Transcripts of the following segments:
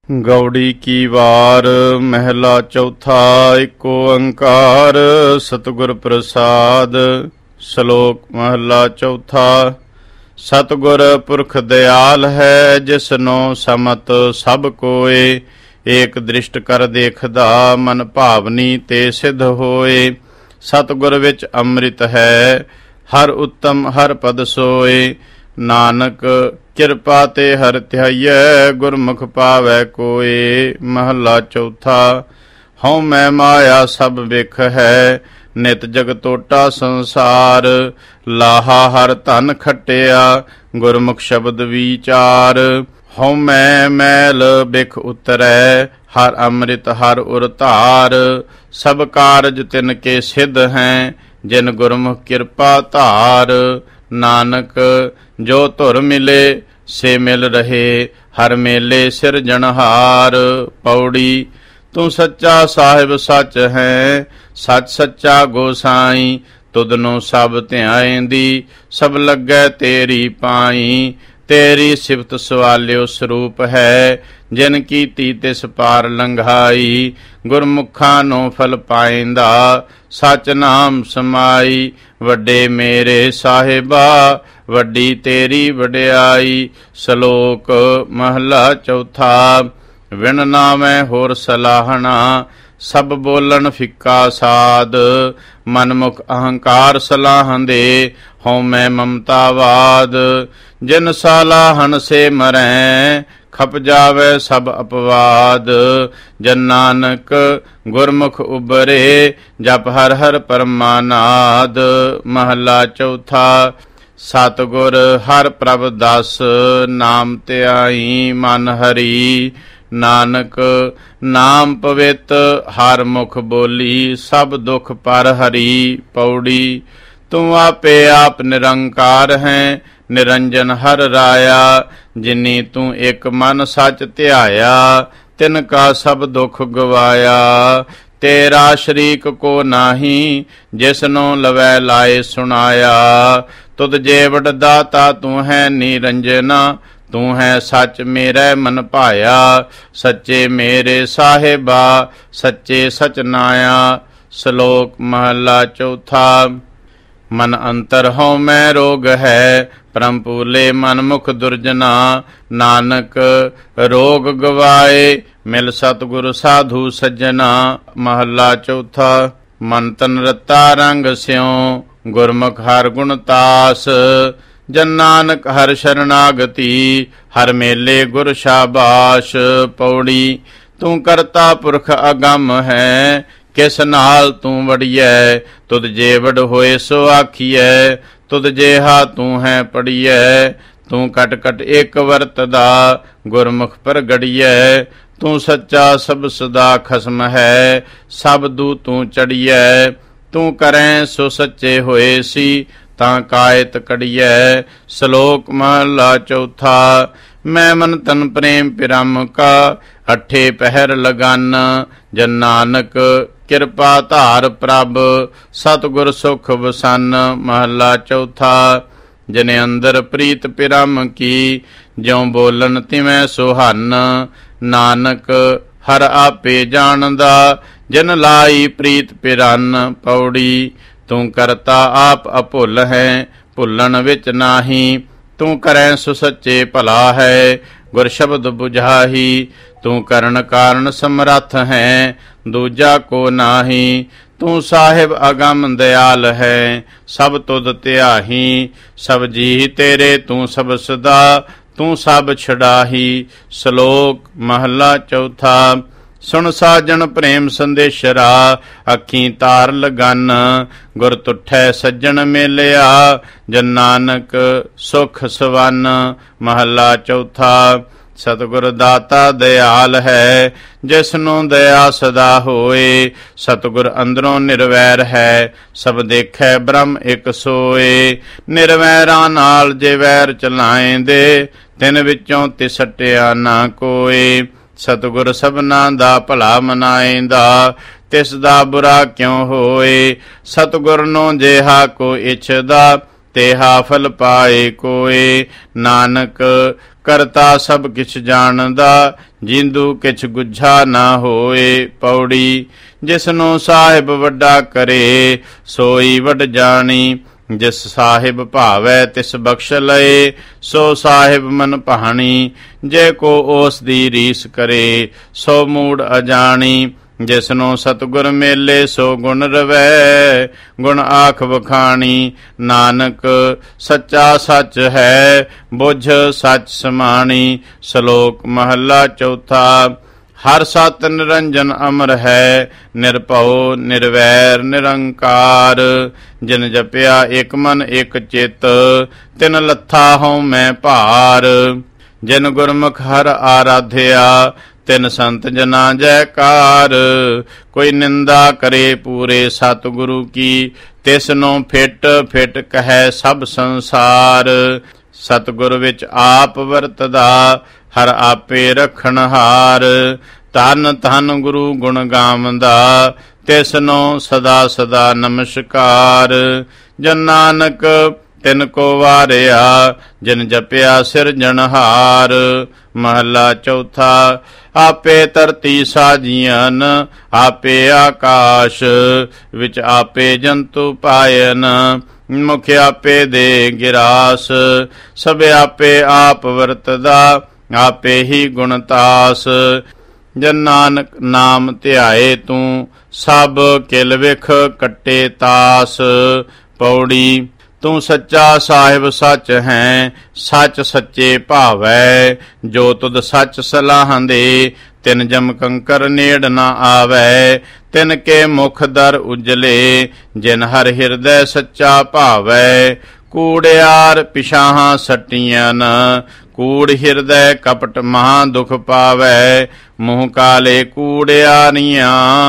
ਗੌੜੀ ਕੀ ਵਾਰ ਮਹਿਲਾ ਚੌਥਾ। ਏਕ ਓੰਕਾਰ ਸਤਿਗੁਰ ਪ੍ਰਸਾਦ। ਸ਼ਲੋਕ ਮਹਲਾ ਚੌਥਾ। ਸਤਿਗੁਰ ਪੁਰਖ ਦਿਆਲ ਹੈ, ਜਿਸਨੋ ਸਮਤ ਸਭ ਕੋਏ। ਏਕ ਦ੍ਰਿਸ਼ਟ ਕਰ ਦੇਖਦਾ, ਮਨ ਭਾਵਨੀ ਤੇ ਸਿੱਧ ਹੋਏ। ਸਤਿਗੁਰ ਵਿੱਚ ਅੰਮ੍ਰਿਤ ਹੈ, ਹਰ ਉੱਤਮ ਹਰ ਪਦ ਸੋਏ। ਨਾਨਕ ਕਿਰਪਾ ਤੇ ਹਰਿ ਧਿਆਈਐ, ਗੁਰਮੁਖ ਪਾਵੈ ਕੋਏ। ਮਹਲਾ ਚੌਥਾ। ਹਉ ਮੈਂ ਮਾਇਆ ਸਭ ਵਿਖ ਹੈ, ਨਿਤ ਜਗ ਟੋਟਾ ਸੰਸਾਰ। ਲਾਹਾ ਹਰ ਧਨ ਖਟਿਆ, ਗੁਰਮੁਖ ਸ਼ਬਦ ਵਿਚਾਰ। ਹਉ ਮੈਂ ਮੈਲ ਬਿਖ ਉਤਰੈ, ਹਰ ਅੰਮ੍ਰਿਤ ਹਰ ਉਰ ਧਾਰ। ਸਭ ਕਾਰਜ ਤਿਨ ਕੇ ਸਿੱਧ ਹੈ, ਜਿਨ ਗੁਰਮੁਖ ਕਿਰਪਾ ਧਾਰ। ਨਾਨਕ ਜੋ ਧੁਰ ਮਿਲੇ ਸੇ ਮਿਲ ਰਹੇ, ਹਰ ਮੇਲੇ ਸਿਰਜਣਹਾਰ। ਪੌੜੀ। ਤੂੰ ਸੱਚਾ ਸਾਹਿਬ ਸੱਚ ਹੈ, ਸੱਚ ਸੱਚਾ ਗੋਸਾਈ। ਤੁਧਨੋਂ ਸਭ ਧਿਆਏਂਦੀ, ਸਭ ਲੱਗੈ ਤੇਰੀ ਪਾਈ। ਤੇਰੀ ਸਿਫਤ ਸਵਾਲਿਓ ਸਰੂਪ ਹੈ, ਜਿਨ ਕੀਤੀ ਤਿਸ ਪਾਰ ਲੰਘਾਈ। ਗੁਰਮੁਖਾਂ ਨੂੰ ਫਲ ਪਾਇੰਦਾ, ਸਚ ਨਾਮ ਸਮਾਈ। ਵੱਡੇ ਮੇਰੇ ਸਾਹਿਬਾ, ਵੱਡੀ ਤੇਰੀ ਵਡਿਆਈ। ਸ਼ਲੋਕ ਮਹਲਾ ਚੌਥਾ। ਵਿਣ ਨਾਵੈ ਹੋਰ ਸਲਾਹਣਾ, ਸਭ ਬੋਲਣ ਫਿੱਕਾ ਸਾਧ। ਮਨਮੁਖ ਅਹੰਕਾਰ ਸਲਾਹੰਦੇ, ਹਉ ਮੈਂ ਮਮਤਾਵਾਦ। ਜਿਨ ਸਲਾਹਣ ਸੇ ਮਰੈ, ਖਪ ਜਾਵੇ ਸਭ ਅਪਵਾਦ। ਜਨ ਨਾਨਕ ਗੁਰਮੁਖ ਉਬਰੇ, ਜਪ ਹਰ ਹਰ ਪਰਮਾਨਾਦ। ਮਹਲਾ ਚੌਥਾ। ਸਤਿਗੁਰ ਹਰਿ ਪ੍ਰਭ ਦਸ, ਨਾਮ ਧਿਆਈ ਮਨ ਹਰੀ। ਨਾਨਕ ਨਾਮ ਪਵਿੱਤ ਹਰ ਮੁਖ ਬੋਲੀ, ਸਭ ਦੁਖ ਪਰ ਹਰੀ। ਪੌੜੀ। ਤੂੰ ਆਪੇ ਆਪ ਨਿਰੰਕਾਰ ਹੈ, ਨਿਰੰਜਨ ਹਰ ਰਾਇਆ। ਜਿਨੀ ਤੂੰ ਇੱਕ ਮਨ ਸੱਚ ਧਿਆਇਆ, ਤਿਨ ਕਾ ਸਭ ਦੁਖ ਗਵਾਇਆ। ਤੇਰਾ ਸ਼ਰੀਕ ਕੋ ਨਾਹੀ, ਜਿਸਨੂੰ ਲਵੈ ਲਾਏ ਸੁਣਾਇਆ। ਤੁਧ ਜੇਵੜ ਦਾਤਾ ਤੂੰ ਹੈ ਨਿਰੰਜਨਾ, ਤੂੰ ਹੈ ਸੱਚ ਮੇਰੇ ਮਨ ਭਾਇਆ। ਸੱਚੇ ਮੇਰੇ ਸਾਹਿਬਾ, ਸੱਚੇ ਸਚ ਨਾਇਆ। ਸ਼ਲੋਕ ਮਹਲਾ ਚੌਥਾ। ਮਨ ਅੰਤਰ ਹਉ ਮੈਂ ਰੋਗ ਹੈ, ਭਰਮ ਭੂਲੇ ਮਨ ਮੁਖ ਦੁਰਜਨਾ। ਨਾਨਕ ਰੋਗ ਗਵਾਏ, ਮਿਲ ਸਤਿਗੁਰ ਸਾਧੂ ਸੱਜਣਾ। ਮਹਲਾ ਚੌਥਾ। ਮਨ ਤਨ ਰਤਾ ਰੰਗ ਸਿਉ, ਗੁਰਮੁਖ ਹਰ ਗੁਣ ਤਾਸ। ਜਨ ਨਾਨਕ ਹਰ ਸ਼ਰਨਾਗਤੀ, ਹਰ ਮੇਲੇ ਗੁਰ ਸ਼ਾਬਾਸ਼। ਪੌੜੀ। ਤੂੰ ਕਰਤਾ ਪੁਰਖ ਅਗੰਮ ਹੈ, ਕਿਸ ਨਾਲ ਤੂੰ ਵੜੀਐ। ਤੁਧ ਜੇਵੜ ਹੋਏ ਸੋ ਆਖੀਐ, ਤੁਧ ਜੇਹਾ ਤੂੰ ਹੈ ਪੜੀਐ। ਤੂੰ ਕਟ ਕਟ ਇੱਕ ਵਰਤਦਾ, ਗੁਰਮੁਖ ਪ੍ਰਗੜੀਐ। ਤੂੰ ਸੱਚਾ ਸਭ ਸਦਾ ਖਸਮ ਹੈ, ਸਭ ਦੂ ਤੂੰ ਚੜੀਐ। ਤੂੰ ਕਰੈ ਸੋ ਸੱਚੇ ਹੋਏ ਸੀ, ਤਾਂ ਕਾਇਤ ਕੜੀਐ। ਸ਼ਲੋਕ ਮਹਲਾ ਚੌਥਾ। ਮੈਂ ਮਨ ਤਨ ਪ੍ਰੇਮ ਪਿਰਮ ਕਾ, ਅਠੇ ਪਹਿਰ ਲਗਨ। ਜਨ ਨਾਨਕ ਕਿਰਪਾ ਧਾਰ ਪ੍ਰਭ, ਸਤਿਗੁਰ ਸੁਖ ਵਸਨ। ਮਹਲਾ ਚੌਥਾ। ਜਨੇ ਅੰਦਰ ਪ੍ਰੀਤ ਪਿਰਮ ਕੀ, ਜਿਉ ਬੋਲਨ ਤਿਵੇਂ ਸੁਹਾਨ। ਨਾਨਕ ਹਰ ਆਪੇ ਜਾਣਦਾ, ਜਿਨ ਲਾਈ ਪ੍ਰੀਤ ਪਿਰਨ। ਪੌੜੀ। ਤੂੰ ਕਰਤਾ ਆਪ ਅਭੁੱਲ ਹੈ, ਭੁੱਲਣ ਵਿੱਚ ਨਾਹੀ। ਤੂੰ ਕਰੈ ਸੋ ਸੱਚੇ ਭਲਾ ਹੈ, ਗੁਰ ਸ਼ਬਦ ਬੁਝਾਹੀ। ਤੂੰ ਕਰਨ ਕਾਰਨ ਸਮਰੱਥ ਹੈ, ਦੂਜਾ ਕੋ ਨਾਹੀ। ਤੂੰ ਸਾਹਿਬ ਅਗੰਮ ਦਿਆਲ ਹੈ, ਸਭ ਤੁਧ ਧਿਆਹੀ। ਸਭ ਜੀ ਤੇਰੇ ਤੂੰ ਸਭ ਸਦਾ, ਤੂੰ ਸਭ ਛਡਾਹੀ। ਸ਼ਲੋਕ ਮਹਲਾ ਚੌਥਾ। ਸੁਣ ਸਾਜਣ ਪ੍ਰੇਮ ਸੰਦੇਸ਼ਰਾ, ਅੱਖੀਂ ਤਾਰ ਲਗਨ। ਗੁਰ ਤੁਠੈ ਸੱਜਣ ਮੇਲਿਆ, ਜਨ ਨਾਨਕ ਸੁਖ ਸਵਨ। ਮਹਲਾ ਚੌਥਾ। ਸਤਿਗੁਰ ਦਾਤਾ ਦਿਆਲ ਹੈ, ਜਿਸਨੂੰ ਦਇਆ ਸਦਾ ਹੋਏ। ਸਤਿਗੁਰ ਅੰਦਰੋਂ ਨਿਰਵੈਰ ਹੈ, ਸਭ ਦੇਖੈ ਬ੍ਰਹਮ ਇੱਕ ਸੋਏ। ਨਿਰਵੈਰਾਂ ਨਾਲ ਜੇ ਵੈਰ ਚਲਾਏਂਦੇ, ਤਿਨ ਵਿੱਚੋਂ ਤਿਸਟਿਆ ਨਾ ਕੋਏ। ਸਤਿਗੁਰ ਸਭਨਾਂ ਦਾ ਭਲਾ ਮਨਾਏਂਦਾ, ਤਿਸ ਦਾ ਬੁਰਾ ਕਿਉ ਹੋਏ। ਸਤਿਗੁਰ ਨੂੰ ਜਿਹਾ ਕੋ ਇਛਦਾ, ਤੇਹਾ ਫਲ ਪਾਏ ਕੋਏ। ਨਾਨਕ ਕਰਤਾ ਸਭ ਕਿਛ ਜਾਣਦਾ, ਜਿੰਦੂ ਕਿਛ ਗੁੱਝਾ ਨਾ ਹੋਏ। ਪੌੜੀ ਜਿਸਨੂੰ ਸਾਹਿਬ ਵੱਡਾ ਕਰੇ, ਸੋਈ ਵੱਡ ਜਾਣੀ। ਜਿਸ ਸਾਹਿਬ ਭਾਵੈ ਤਿਸ ਬਖਸ਼ ਲਏ, ਸੋ ਸਾਹਿਬ ਮਨ ਭਾਣੀ। ਜੇ ਕੋ ਉਸ ਦੀ ਰੀਸ ਕਰੇ, ਸੋ ਮੂੜ ਅਜਾਣੀ। ਜਿਸਨੂੰ ਸਤਿਗੁਰ ਮੇਲੇ, ਸੋ ਗੁਣ ਰਵੈ, ਗੁਣ ਆਖ ਵਖਾਣੀ। ਨਾਨਕ ਸੱਚਾ ਸੱਚ ਹੈ, ਬੁੱਝ ਸੱਚ ਸਮਾਣੀ। ਸ਼ਲੋਕ ਮਹੱਲਾ ਚੌਥਾ। ਹਰ ਸਤ ਨਿਰੰਜਨ ਅਮਰ ਹੈ, ਨਿਰਭਉ ਨਿਰਵੈਰ ਨਿਰੰਕਾਰ। ਜਿਨ ਜਪਿਆ ਇਕ ਮਨ ਇਕ ਚਿਤ, ਤਿਨ ਲੱਥਾ ਹਉ ਮੈਂ ਭਾਰ। ਜਿਨ ਗੁਰਮੁਖ ਹਰ ਆਰਾਧਿਆ, ਤਿਨ ਸੰਤ ਜਨਾ ਜੈਕਾਰ। ਕੋਈ ਨਿੰਦਾ ਕਰੇ ਪੂਰੇ ਸਤਿਗੁਰੂ ਕੀ, ਤਿਸਨੂੰ ਫਿਟ ਫਿਟ ਕਹੈ ਸਭ ਸੰਸਾਰ। ਸਤਿਗੁਰ ਵਿੱਚ ਆਪ ਵਰਤਦਾ, ਹਰ ਆਪੇ ਰਖਣਹਾਰ। ਧੰਨ ਧੰਨ ਗੁਰੂ ਗੁਣ ਗਾਵੰਦਾ, ਤਿਸਨੂੰ ਸਦਾ ਸਦਾ ਨਮਸਕਾਰ। ਜਨ ਨਾਨਕ ਤਿਨ ਕੋ ਵਾਰਿਆ, ਜਿਨ ਜਪਿਆ ਸਿਰਜਣਹਾਰ। ਮਹੱਲਾ ਚੌਥਾ। ਆਪੇ ਧਰਤੀ ਸਾਜੀਅਨ, ਆਪੇ ਆਕਾਸ਼, ਵਿੱਚ ਆਪੇ ਜੰਤੂ ਪਾਇਨ। ਮੁਖ ਆਪੇ ਦੇ ਗਿਰਾਸ, ਸਭ ਆਪੇ ਆਪ ਵਰਤਦਾ, ਆਪੇ ਹੀ ਗੁਣਤਾਸ। ਜਨ ਨਾਨਕ ਨਾਮ ਧਿਆਏ ਤੂੰ, ਸਭ ਕਿਲ ਵਿਖ ਕੱਟੇ ਤਾਸ। ਪੌੜੀ ਤੂੰ ਸੱਚਾ ਸਾਹਿਬ ਸੱਚ ਹੈ, ਸੱਚ ਸੱਚੇ ਭਾਵੈ। ਜੋ ਤੁਧ ਸੱਚ ਸਲਾਹੰਦੇ, ਤਿਨ ਜਮ ਕੰਕਰ ਨੇੜ ਨਾ ਆਵੈ। ਤਿਨ ਕੇ ਮੁਖ ਦਰ ਉਜਲੇ, ਜਿਨ ਹਰ ਹਿਰਦੈ ਸੱਚਾ ਭਾਵੈ। ਕੂੜਿਆਰ ਪਿਛਾਹਾਂ ਸੱਟੀਆਂ, ਕੂੜ ਹਿਰਦੈ ਕਪਟ ਮਹਾ ਦੁਖ ਪਾਵੈ। ਮੂੰਹ ਕਾਲੇ ਕੂੜਿਆਰੀਆਂ,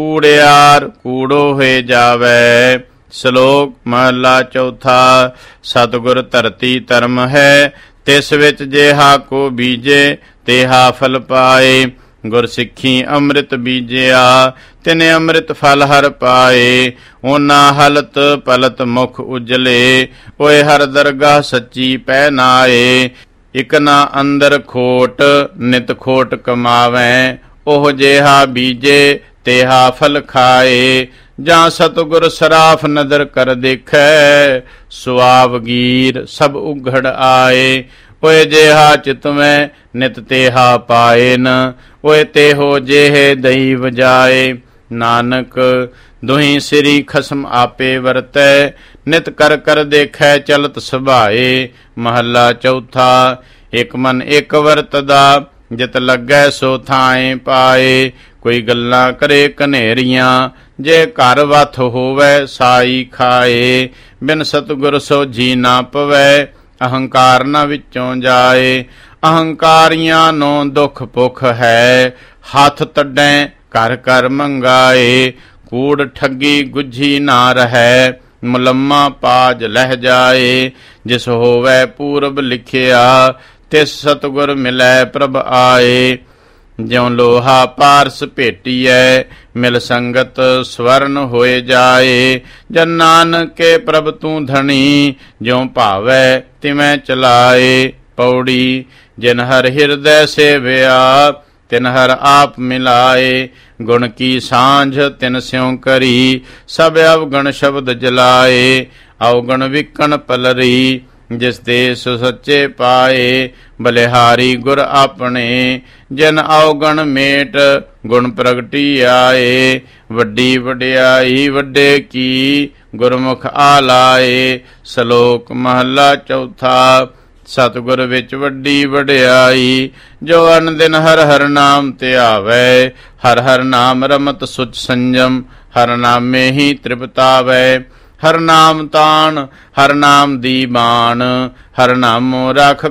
ਕੂੜਿਆਰ ਕੂੜੋ ਹੋਏ ਜਾਵੈ। ਸ਼ਲੋਕ ਮਹੱਲਾ ਚੌਥਾ। ਸਤਿਗੁਰ ਧਰਤੀ ਧਰਮ ਹੈ, ਤਿਸ ਵਿੱਚ ਜੇਹਾ ਕੋ ਬੀਜੇ, ਤੇਹਾ ਫਲ ਪਾਏ। ਗੁਰ ਸਿੱਖੀ ਅੰਮ੍ਰਿਤ ਬੀਜਿਆ, ਤਿਨੇ ਅੰਮ੍ਰਿਤ ਫਲ ਹਰ ਪਾਏ। ਓਨਾ ਹਲਤ ਪਲਤ ਮੁਖ ਉਜਲੇ, ਓਏ ਹਰ ਦਰਗਾਹ ਸੱਚੀ ਪੈ ਨਾਏ। ਇਕ ਨਾ ਅੰਦਰ ਖੋਟ, ਨਿਤ ਖੋਟ ਕਮਾਵੈ। ਉਹ ਜੇਹਾ ਬੀਜੇ, ਤੇਹਾ ਫਲ ਖਾਏ। ਜਾਂ ਸਤਿਗੁਰ ਸਰਾਫ ਨਦਰ ਕਰ ਦੇਖੈ, ਸੁਆਵ ਗੀਰ ਸਭ ਉਘੜ ਆਏ। ਓਏ ਜੇਹਾ ਚਿਤਵੈ, ਨਿਤ ਤੇਹਾ ਪਾਏਨ। ਓਏ ਤੇਹੋ ਜਿਹੇ ਦਈ ਵਜਾਏ। ਨਾਨਕ ਦੁਹੀ ਸਿਰੀ ਖਸਮ ਆਪੇ ਵਰਤੈ, ਨਿਤ ਕਰ ਕਰ ਦੇਖੈ ਚਲਤ ਸੁਭਾਏ। ਮਹੱਲਾ ਚੌਥਾ। ਇਕ ਮਨ ਇਕ ਵਰਤਦਾ, ਜਿਤ ਲੱਗੈ ਸੋ ਥਾਏ ਪਾਏ। ਕੋਈ ਗੱਲਾਂ ਕਰੇ ਕਨੇਰੀਆਂ, ਜੇ ਘਰ ਵੱਥ ਹੋਵੈ ਸਾਈ ਖਾਏ। ਬਿਨ ਸਤਿਗੁਰ ਸੋਝੀ ਨਾ ਪਵੈ, ਅਹੰਕਾਰ ਨਾ ਵਿੱਚੋਂ ਜਾਏ। ਅਹੰਕਾਰੀਆਂ ਨੂੰ ਦੁਖ ਭੁਖ ਹੈ, ਹੱਥ ਤੱਡੈ ਘਰ ਘਰ ਮੰਗਾਏ। ਕੂੜ ਠੱਗੀ ਗੁੱਝੀ ਨਾ ਰਹੈ, ਮੁਲੰਮਾ ਪਾਜ ਲਹਿ ਜਾਏ। ਜਿਸ ਹੋਵੈ ਪੂਰਬ ਲਿਖਿਆ, ਤਿਸ ਸਤਿਗੁਰ ਮਿਲੈ ਪ੍ਰਭ ਆਏ। ਜਿਉ ਲੋਹਾ ਪਾਰਸ ਭੇਟੀਐ, ਮਿਲ ਸੰਗਤ ਸਵਰਨ ਹੋਏ ਜਾਏ। ਜਨ ਨਾਨਕੇ ਪ੍ਰਭ ਤੂੰ ਧਣੀ, ਜਿਉ ਭਾਵੈ ਤਿਵੈ ਚਲਾਏ। ਪੌੜੀ ਜਿਨ ਹਰ ਹਿਰਦੈ ਸੇਵਿਆ, ਤਿਨ ਹਰ ਆਪ ਮਿਲਾਏ। ਗੁਣ ਕੀ ਸਾਂਝ ਤਿਨ ਸਿਉ ਕਰੀ, ਸਭ ਅਵਗਣ ਸ਼ਬਦ ਜਲਾਏ। ਅਵਗਣ ਵਿਕਣ ਪਲਰੀ, ਜਿਸ ਦੇ ਸੋ ਸੱਚੇ ਪਾਏ। ਬਲਿਹਾਰੀ ਗੁਰ ਆਪਣੇ, ਜਿਨ ਅਵਗਣ ਮੇਟ ਗੁਣ ਪ੍ਰਗਟੀ ਆਏ। ਵੱਡੀ ਵਡਿਆਈ ਵੱਡੇ ਕੀ, ਗੁਰਮੁਖ ਆਲਾਏ। ਸ਼ਲੋਕ ਮਹੱਲਾ ਚੌਥਾ। ਸਤਿਗੁਰ ਵਿੱਚ ਵੱਡੀ ਵਡਿਆਈ, ਜੋ ਅਨ ਦਿਨ ਹਰ ਹਰ ਨਾਮ ਧਿਆਵੈ। ਹਰ ਹਰ ਨਾਮ ਰਮਤ ਸੁਚ ਸੰਜਮ, ਹਰ ਨਾਮੇ ਹੀ ਤ੍ਰਿਪਤਾਵੈ। ਹਰ ਨਾਮ ਤਾਣ, ਹਰ ਨਾਮ ਦੀ ਬਾਣ, ਹਰ ਨਾਮੋ ਰਖ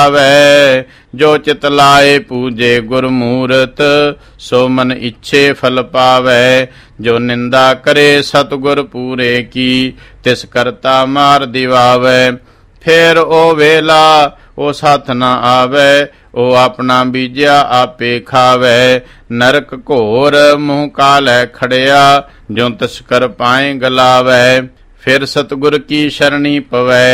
ਕਰਾਵੈ। ਜੋ ਚਿਤ ਲਾਏ ਪੂਜੇ ਗੁਰਮੂਰਤ, ਸੋ ਮਨ ਇੱਛੇ ਫਲ ਪਾਵੈ। ਜੋ ਨਿੰਦਾ ਕਰੇ ਸਤਿਗੁਰ ਪੂਰੇ ਕੀ, ਤਿਸ ਕਰਤਾ ਮਾਰ ਦਿਵਾਵੈ। ਫੇਰ ਉਹ ਵੇਲਾ ਉਹ ਸੱਥ ਨਾ ਆਵੈ, ਉਹ ਆਪਣਾ ਬੀਜਿਆ ਆਪੇ ਖਾਵੈ। ਨਰਕ ਘੋਰ ਮੂੰਹ ਕਾਲੈ ਖੜਿਆ, ਜੋ ਤਿਸ ਕਰ ਪਾਏ ਗਲਾਵੈ। ਫਿਰ ਸਤਿਗੁਰ ਕੀ ਸ਼ਰਣੀ ਪਵੈ,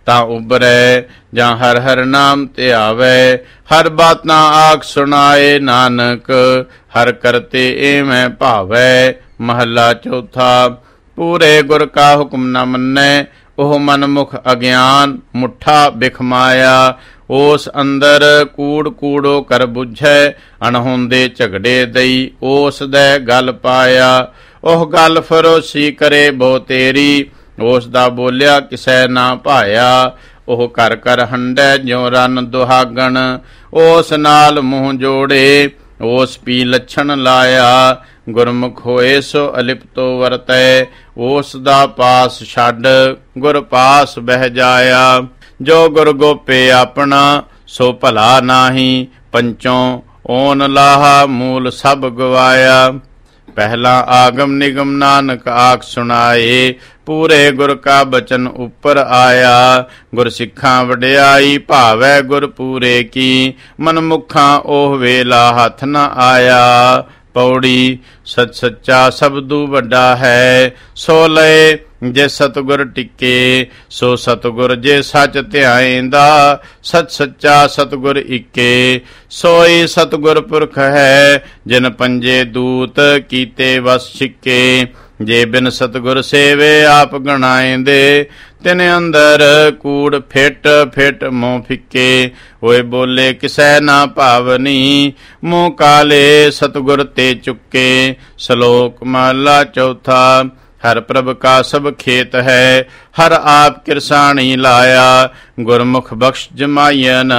ਤਾਂ ਉਬਰੈ। ਜਾਂ ਹਰ ਹਰ ਨਾਮ ਧਿਆਵੈ, ਹਰ ਬਾਤਾਂ ਆਖ ਸੁਣਾਏ ਨਾਨਕ। ਹਰ ਕਰਤੇ ਏਵੈ ਭਾਵੈ। ਮਹੱਲਾ ਚੌਥਾ। ਪੂਰੇ ਗੁਰ ਕਾ ਹੁਕਮ ਨ ਮੰਨੈ, ਉਹ ਮਨਮੁਖ ਅਗਿਆਨ ਮੁੱਠਾ ਬਿਖਮਾਇਆ। ਉਸ ਅੰਦਰ ਕੂੜ ਕੂੜੋ ਕਰ ਬੁਝੈ, ਅਣਹੋਂਦੇ ਝਗੜੇ ਦਈ ਉਸ ਦੇ ਗਲ ਪਾਇਆ। ਉਹ ਗਲ ਫਰੋਸੀ ਕਰੇ ਬੋ ਤੇਰੀ, ਉਸ ਦਾ ਬੋਲਿਆ ਕਿਸੈ ਨਾ ਭਾਇਆ। ਉਹ ਕਰ ਕਰ ਹੰਡੈ ਜਿਉ ਰਨ ਦੁਹਾਗਣ, ਉਸ ਨਾਲ ਮੂੰਹ ਜੋੜੇ ਉਸ ਪੀ ਲੱਛਣ ਲਾਇਆ। ਗੁਰਮੁਖ ਹੋਏ ਸੋ ਅਲਿਪਤੋ ਵਰਤੈ, ਉਸ ਦਾ ਪਾਸ ਛੱਡ ਗੁਰ ਪਾਸ ਬਹਿ ਜਾਇਆ। ਜੋ ਗੁਰ ਗੋਪੇ ਆਪਣਾ ਸੋ ਭਲਾ ਨਾਹੀ, ਪੰਚੋਂ ਓਨ ਲਾਹਾ ਮੂਲ ਸਭ ਗਵਾਇਆ। ਪਹਿਲਾ ਆਗਮ ਨਿਗਮ ਨਾਨਕ ਆਖ ਸੁਣਾਏ, ਪੂਰੇ ਗੁਰ ਕਾ ਬਚਨ ਉੱਪਰ ਆਇਆ। ਗੁਰ ਸਿੱਖਾਂ ਵਡਿਆਈ ਭਾਵੈ ਗੁਰ ਪੂਰੇ ਕੀ, ਮਨਮੁਖਾਂ ਉਹ ਵੇਲਾ ਹੱਥ ਨ ਆਇਆ। ਪੌੜੀ। ਸਚ ਸੱਚਾ ਸਬਦੂ ਵੱਡਾ ਹੈ, ਸੋ ਲਏ ਜੇ ਸਤਿਗੁਰ ਟਿੱਕੇ। ਸੋ ਸਤਿਗੁਰ ਜੇ ਸੱਚ ਧਿਆਏਂਦਾ, ਸਚ ਸੱਚਾ ਸਤਿਗੁਰ ਇੱਕੇ। ਸੋਈ ਸਤਿਗੁਰ ਪੁਰਖ ਹੈ, ਜਿਨ ਪੰਜੇ ਦੂਤ ਕੀਤੇ ਵਸ ਛਿੱਕੇ। ਜੇ ਬਿਨ ਸਤਿਗੁਰ ਸੇਵੇ ਆਪ ਗਣਾਏਂਦੇ, ਤਿਨ ਅੰਦਰ ਕੂੜ ਫਿੱਟ ਫਿੱਟ ਮੂੰਹ ਫਿੱਕੇ। ਹੋਏ ਬੋਲੇ ਕਿਸੈ ਨਾ ਭਾਵਨੀ, ਮੂੰਹ ਕਾਲੇ ਸਤਿਗੁਰ ਤੇ ਚੁੱਕੇ। ਸ਼ਲੋਕ ਮਹਲਾ ਚੌਥਾ। ਹਰ ਪ੍ਰਭ ਕਾ ਸਭ ਖੇਤ ਹੈ, ਹਰ ਆਪ ਕਿਰਸਾਣੀ ਲਾਇਆ। ਗੁਰਮੁਖ ਬਖਸ਼ ਜਮਾਇਨ,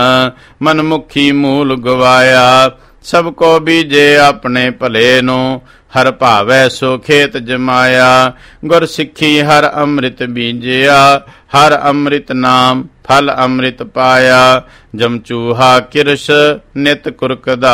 ਮਨਮੁਖੀ ਮੂਲ ਗਵਾਇਆ। ਸਭ ਕੋ ਬੀਜੇ ਆਪਣੇ ਭਲੇ ਨੂੰ, ਹਰ ਭਾਵੈ ਸੋ ਖੇਤ ਜਮਾਇਆ। ਗੁਰ ਸਿੱਖੀ ਹਰ ਅੰਮ੍ਰਿਤ ਬੀਜਿਆ, ਹਰ ਅੰਮ੍ਰਿਤ ਨਾਮ ਫਲ ਅੰਮ੍ਰਿਤ ਪਾਇਆ। ਜਮਚੂਹਾ ਕਿਰਸ਼ ਨਿਤ ਕੁਰਕਦਾ,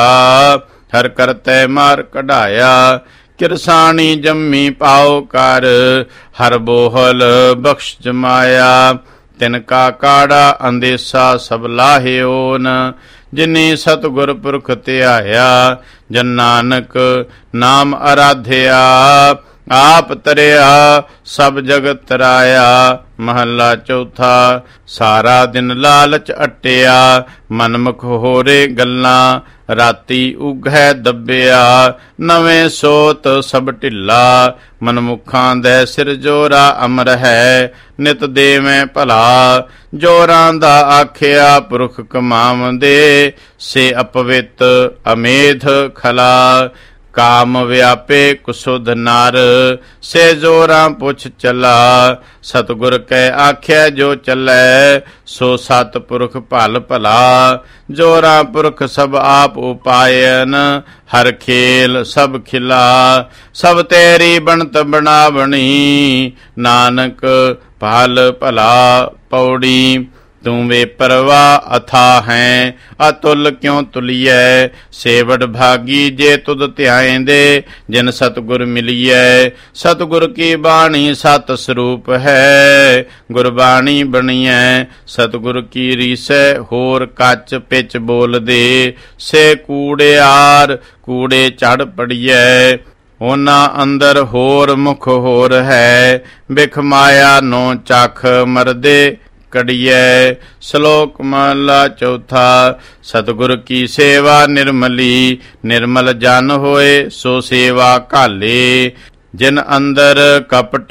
ਹਰ ਕਰਤੈ ਮਾਰ ਕਢਾਇਆ। ਕਿਰਸਾਣੀ ਜੰਮੀ ਪਾਉ ਕਰ, ਹਰ ਬੋਹਲ ਬਖਸ਼ ਜਮਾਇਆ। ਤਿਨ ਕਾ ਕਾੜਾ ਅੰਦੇਸਾ ਸਭ ਲਾਹਿਓਨ, ਜਿਨੀ ਸਤਿਗੁਰ ਪੁਰਖ ਧਿਆਇਆ। ਜਨ ਨਾਨਕ ਨਾਮ ਅਰਾਧਿਆ, ਆਪ ਤਰਿਆ ਸਭ ਜਗਤ ਤਰਾਇਆ। ਮਹੱਲਾ ਚੌਥਾ। ਸਾਰਾ ਦਿਨ ਲਾਲਚ ਅਟਿਆ, ਮਨਮੁਖ ਹੋਰੇ ਗੱਲਾਂ। ਰਾਤੀ ਉਘੈ ਦੱਬਿਆ, ਨਵੇਂ ਸੋਤ ਸਭ ਢਿੱਲਾ। ਮਨਮੁਖਾਂ ਦੇ ਸਿਰ ਜੋਰਾ ਅਮਰ ਹੈ, ਨਿਤ ਦੇਵੇਂ ਭਲਾ। ਜੋਰਾਂ ਦਾ ਆਖਿਆ ਪੁਰਖ ਕਮਾਵੰਦੇ, ਸੇ ਅਪਵਿੱਤ ਅਮੇਧ ਖਲਾ। ਕਾਮ ਵਿਆਪੇ ਕੁਸੁਧ ਨਰ, ਸੇ ਜੋਰਾਂ ਪੁੱਛ ਚਲਾ। ਸਤਿਗੁਰ ਕੈ ਆਖਿਆ ਜੋ ਚੱਲੈ, ਸੋ ਸਤ ਪੁਰਖ ਭਲ ਭਲਾ। ਜੋਰਾਂ ਪੁਰਖ ਸਭ ਆਪ ਉਪਾਇਨ, ਹਰ ਖੇਲ ਸਭ ਖਿਲਾ। ਸਭ ਤੇਰੀ ਬਣਤ ਬਣਾਵਣੀ, ਨਾਨਕ ਭਲ ਭਲਾ। ਪੌੜੀ। ਤੂੰ ਵੇ ਪਰਵਾ ਅਥਾ ਹੈ, ਅਤੁਲ ਕਿਉ ਤੁਲੀਐ। ਸੇਵੜ ਭਾਗੀ ਜੇ ਤੁਧ ਧਿਆਏਂਦੇ, ਜਿਨ ਸਤਿਗੁਰ ਮਿਲੀਐ। ਸਤਿਗੁਰ ਕੀ ਬਾਣੀ ਸਤ ਸਰੂਪ ਹੈ, ਗੁਰਬਾਣੀ ਬਣੀਐ। ਸਤਿਗੁਰ ਕੀ ਰੀਸੈ ਹੋਰ ਕੱਚ ਪਿਚ ਬੋਲਦੇ, ਸੇ ਕੂੜਿਆਰ ਕੂੜੇ ਚੜ ਪੜੀਐ। ਉਹਨਾਂ ਅੰਦਰ ਹੋਰ ਮੁਖ ਹੋਰ ਹੈ, ਬਿਖ ਮਾਇਆ ਨੋ ਚਖ ਮਰਦੇ ਕੜੀਐ। ਸ਼ਲੋਕ ਮਹਲਾ ਚੌਥਾ। ਸਤਿਗੁਰ ਕੀ ਸੇਵਾ ਨਿਰਮਲੀ, ਨਿਰਮਲ ਜਨ ਹੋਏ ਸੋ ਸੇਵਾ ਘਾਲੇ। ਜਿਨ ਅੰਦਰ ਕਪਟ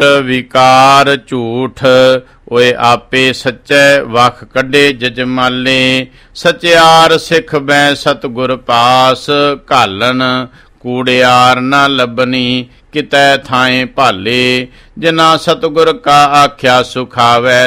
ਵਿਕਾਰ ਝੂਠ, ਓਏ ਆਪੇ ਸੱਚੈ ਵਖ ਕੱਢੇ ਜਜਮਾਲੇ। ਸਚਿਆਰ ਸਿੱਖ ਬੈ ਸਤਿਗੁਰ ਪਾਸ, ਘਾਲਣ ਕੂੜਿਆਰ ਨਾ ਲੱਭਣੀ ਕਿਤੈ ਥਾਏ ਭਾਲੇ। ਜਿਨਾ ਸਤਿਗੁਰ ਕਾ ਆਖਿਆ ਸੁਖਾਵੈ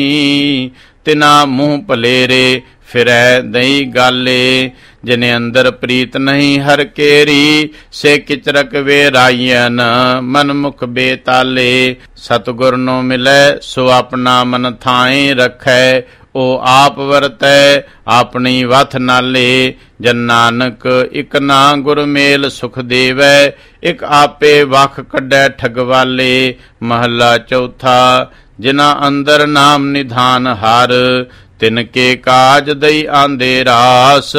ਨਾਹੀ, ਤਿਨਾ ਮੂੰਹ ਭਲੇਰੇ ਫਿਰੈ ਦਈ ਗਾਲੇ। ਜਿਨੇ ਅੰਦਰ ਪ੍ਰੀਤ ਨਹੀਂ ਹਰ ਕੇਰੀ, ਸੇ ਕਿਚਰਕ ਵੇਰਾਈਨ ਮਨਮੁਖ ਬੇਤਾਲੇ। ਸਤਿਗੁਰ ਨੂੰ ਮਿਲੈ ਸੋ ਆਪਣਾ ਮਨ ਥਾਏ ਰੱਖੈ, ਉਹ ਆਪ ਵਰਤੈ ਆਪਣੀ ਵਥ ਨਾਲੇ। ਜਨ ਨਾਨਕ ਇਕ ਨਾ ਗੁਰ ਮੇਲ ਸੁਖ ਦੇਵੈ, ਇਕ ਆਪੇ ਵਖ ਕੱਢੈ ਠਗਵਾਲੇ। ਮਹੱਲਾ ਚੌਥਾ। ਜਿਨਾ ਅੰਦਰ ਨਾਮ ਨਿਧਾਨ ਹਰ, ਤਿਨ ਕੇ ਕਾਜ ਦਈ ਆਂਦੇ ਰਾਸ।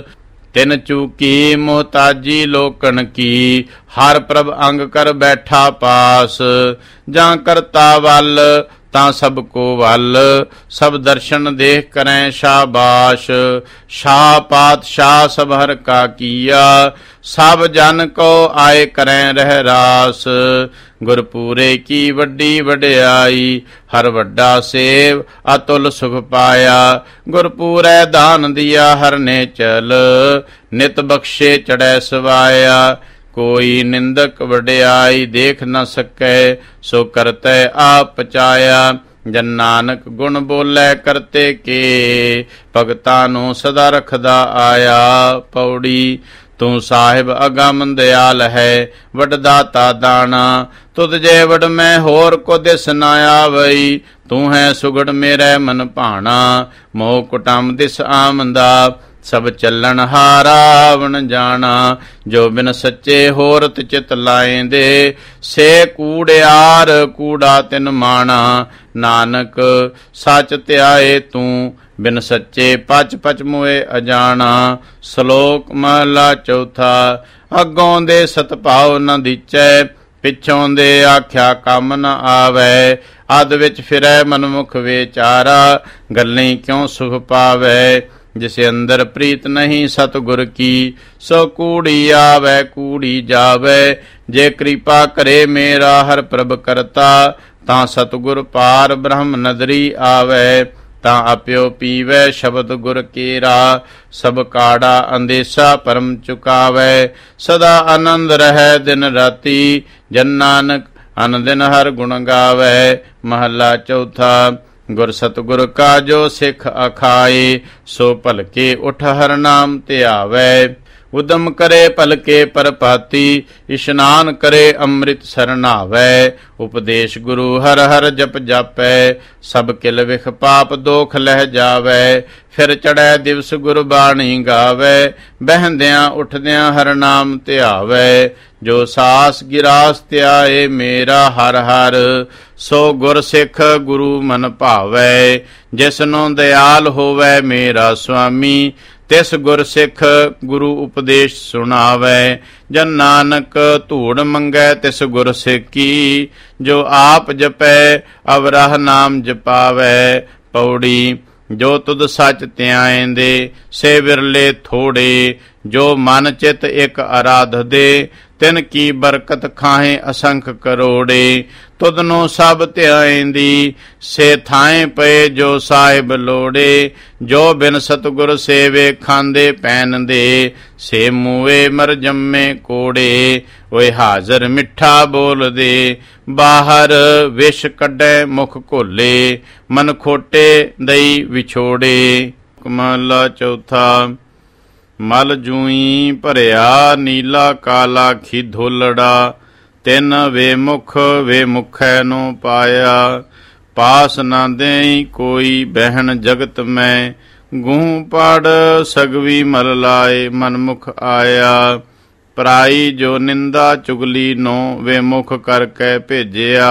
ਤਿਨ ਚੂਕੀ ਮੁਹਤਾਜੀ ਲੋਕਣ ਕੀ, ਹਰ ਪ੍ਰਭ ਅੰਗ ਕਰ ਬੈਠਾ ਪਾਸ। ਜਾਂ ਕਰਤਾ ਵੱਲ ਤਾਂ ਸਭ ਕੋ ਵੱਲ ਸਭ ਦਰਸ਼ਨ ਦੇਖ ਕਰੈ ਸ਼ਾਬਾਸ਼। ਸ਼ਾਹ ਪਾਤਸ਼ਾਹ ਸਭ ਹਰ ਕਾ ਕੀਆ ਸਭ ਜਨ ਕੋ ਆਏ ਕਰੈ ਰਹਿ ਰਾਸ। ਗੁਰਪੂਰੇ ਕੀ ਵੱਡੀ ਵਡਿਆਈ ਹਰ ਵੱਡਾ ਸੇਵ ਅਤੁਲ ਸੁਖ ਪਾਇਆ। ਗੁਰਪੂਰੈ ਦਾਨ ਦੀਆ ਹਰ ਨੇ ਚਲ ਨਿਤ ਬਖਸ਼ੇ ਚੜੈ ਸਵਾਇਆ। ਕੋਈ ਨਿੰਦਕ ਵਡਿਆਈ ਦੇਖ ਨ ਸਕੈ ਸੋ ਕਰਤੈ ਆਪ ਪਚਾਇਆ। ਜਨ ਨਾਨਕ ਗੁਣ ਬੋਲੇ ਕਰਤੇ ਕੇ ਭਗਤਾਂ ਨੂੰ ਸਦਾ ਰਖਦਾ ਆਇਆ। ਪੌੜੀ ਤੂੰ ਸਾਹਿਬ ਅਗਮ ਦਿਆਲ ਹੈ ਵਡ ਦਾਤਾ ਦਾਣਾ। ਤੁਧ ਜੇ ਵਡ ਮੈਂ ਹੋਰ ਕੋ ਦਿਸ ਨ ਆਵਈ। ਤੂੰ ਹੈ ਸੁਗੜ ਮੇਰੇ ਮਨ ਭਾਣਾ ਮੋਹ ਕੁਟਮ ਦਿਸ ਆਮਦਾ। ਸਭ ਚੱਲਣ ਹਾਰਾਵਣ ਜਾਣਾ ਜੋ ਬਿਨ ਸੱਚੇ ਹੋਰਤ ਚਿਤ ਲਾਏਂਦੇ। ਸੇ ਕੂੜਿਆਰ ਕੂੜਾ ਤਿਨ ਮਾਣਾ ਨਾਨਕ ਸੱਚ ਧਿਆਏ ਤੂੰ ਬਿਨ ਸੱਚੇ ਪਚ ਪਚ ਮੋਏ ਅਜਾਣਾ। ਸ਼ਲੋਕ ਮਹਲਾ ਚੌਥਾ। ਅੱਗੋਂ ਦੇ ਸਤਿਭਾਵ ਨ ਦੀਚੈ ਪਿੱਛੋਂ ਦੇ ਆਖਿਆ ਕੰਮ ਨ ਆਵੈ। ਅੱਧ ਵਿੱਚ ਫਿਰੈ ਮਨਮੁਖ ਵਿਚਾਰਾ ਗੱਲਾਂ ਕਿਉਂ ਸੁਖ ਪਾਵੈ। ਜਿਸ ਅੰਦਰ ਪ੍ਰੀਤ ਨਹੀਂ ਸਤਿਗੁਰ ਕੀ ਸੋ ਕੂੜੀ ਆਵੈ ਕੂੜੀ ਜਾਵੈ। ਜੇ ਕਿਰਪਾ ਕਰੇ ਮੇਰਾ ਹਰ ਪ੍ਰਭ ਕਰਤਾ ਤਾਂ ਸਤਿਗੁਰ ਪਾਰ ਬ੍ਰਹਮ ਨਦਰੀ ਆਵੈ। ਤਾਂ ਆਪਿਓ ਪੀਵੈ ਸ਼ਬਦ ਗੁਰ ਕੇਰਾ ਸਭ ਕਾੜਾ ਅੰਦੇਸਾ ਪਰਮ ਚੁਕਾਵੈ। ਸਦਾ ਆਨੰਦ ਰਹਿ ਦਿਨ ਰਾਤੀ ਜਨ ਨਾਨਕ ਅਨ ਦਿਨ ਹਰ ਗੁਣ ਗਾਵੈ। ਮਹੱਲਾ ਚੌਥਾ। ਗੁਰ ਸਤਿਗੁਰ ਕਾ ਜੋ ਸਿੱਖ ਅਖਾਏ ਸੋ ਭਲਕੇ ਉਠ ਹਰ ਨਾਮ ਧਿਆਵੈ। ਉਦਮ ਕਰੇ ਭਲਕੇ ਪਰਪਾਤੀ ਇਸ਼ਨਾਨ ਕਰੇ ਅੰਮ੍ਰਿਤ ਸਰਨਾਵੈ। ਉਪਦੇਸ਼ ਗੁਰੂ ਹਰ ਹਰ ਜਪ ਜਾਪੈ ਸਭ ਕਿਲ ਵਿਖ ਪਾਪ ਦੋਖ ਲਹਿ ਜਾਵੈ। ਫਿਰ ਚੜੈ ਦਿਵਸ ਗੁਰਬਾਣੀ ਗਾਵੈ ਬਹਿੰਦਿਆਂ ਉਠਦਿਆਂ ਹਰ ਨਾਮ ਧਿਆਵੈ। ਜੋ ਸਾਸ ਗਿਰਾਸ ਧਿਆਏ ਮੇਰਾ ਹਰ ਹਰ ਸੋ ਗੁਰ ਸਿੱਖ ਗੁਰੂ ਮਨ ਭਾਵੈ। ਜਿਸਨੂੰ ਦਿਆਲ ਹੋਵੈ ਮੇਰਾ ਸੁਆਮੀ ਤਿਸ ਗੁਰ ਸਿੱਖ ਗੁਰੂ ਉਪਦੇਸ਼ ਸੁਣਾਵੈ। ਜਨ ਨਾਨਕ ਧੂੜ ਮੰਗੈ ਤਿਸ ਗੁਰ ਸਿੱਖੀ ਜੋ ਆਪ ਜਪੈ ਅਵਰਹ ਨਾਮ ਜਪਾਵੈ। ਪੌੜੀ ਜੋ ਤੁਧ ਸੱਚ ਧਿਆਏਂਦੇ ਸੇ ਵਿਰਲੇ ਥੋੜੇ। ਜੋ ਮਨ ਚਿਤ ਇੱਕ ਅਰਾਧ ਦੇ ਤਿਨ ਕੀ ਬਰਕਤ ਖਾਹੇ ਅਸੰਖ ਕਰੋੜੇ। ਤੁਧ ਨੂੰ ਸਭ ਧਿਆਏਂਦੀ ਸੇ ਥਾਏ ਪਏ ਜੋ ਸਾਹਿਬ ਲੋੜੇ। ਜੋ ਬਿਨ ਸਤਿਗੁਰ ਸੇਵੇ ਖਾਂਦੇ ਪੈਨ ਦੇ ਸੇ ਮੂਏ ਮਰ ਜੰਮੇ ਕੋੜੇ। ਓਏ ਹਾਜ਼ਰ ਮਿੱਠਾ ਬੋਲਦੇ ਬਾਹਰ ਵਿਸ਼ ਕੱਢੈ ਮੁਖ ਘੋਲੇ। ਮਨ ਖੋਟੇ ਦਈ ਵਿਛੋੜੇ। ਮਹਲਾ ਚੌਥਾ। ਮਲ ਜੂਈ ਭਰਿਆ ਨੀਲਾ ਕਾਲਾ ਖਿਧੋਲੜਾ। ਤਿੰਨ ਵੇਮੁਖ ਵੇਮੁਖੈ ਨੂੰ ਪਾਇਆ। ਪਾਸ ਨਾ ਦੇਈ ਕੋਈ ਬਹਿਣ ਜਗਤ ਮੈਂ। ਗੂੰ ਪੜ ਸਗਵੀ ਮਲ ਲਾਏ ਮਨਮੁਖ ਆਇਆ। ਪਰਾਈ ਜੋ ਨਿੰਦਾ ਚੁਗਲੀ ਨੂੰ ਵੇਮੁਖ ਕਰਕੇ ਭੇਜਿਆ।